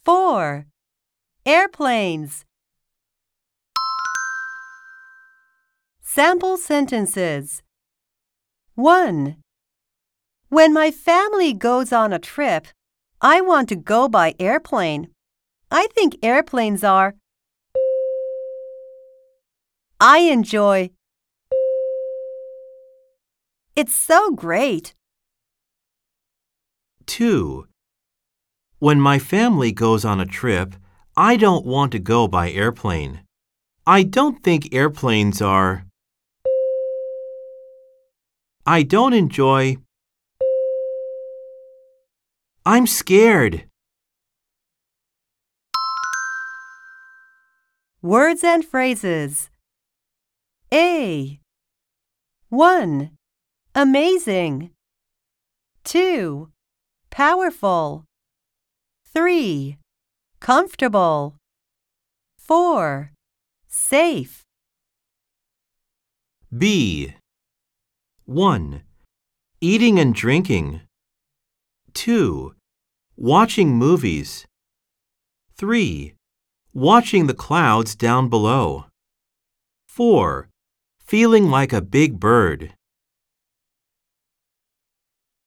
4. Airplanes. Sample sentences. 1. When my family goes on a trip, I want to go by airplane. I think airplanes are. I enjoy. It's so great. 2. When my family goes on a trip, I don't want to go by airplane. I don't think airplanes are. I don't enjoy. I'm scared. Words and phrases. A. 1. Amazing. 2. Powerful. 3. Comfortable. 4. Safe. B. 1. Eating and drinking. 2. Watching movies. 3. Watching the clouds down below. 4. Feeling like a big bird.